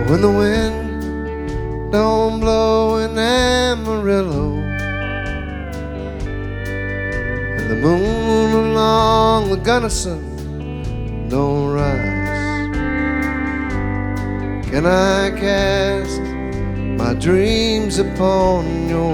when the wind don't blow in Amarillo, and the moon along the Gunnison don't rise, can I cast my dreams upon your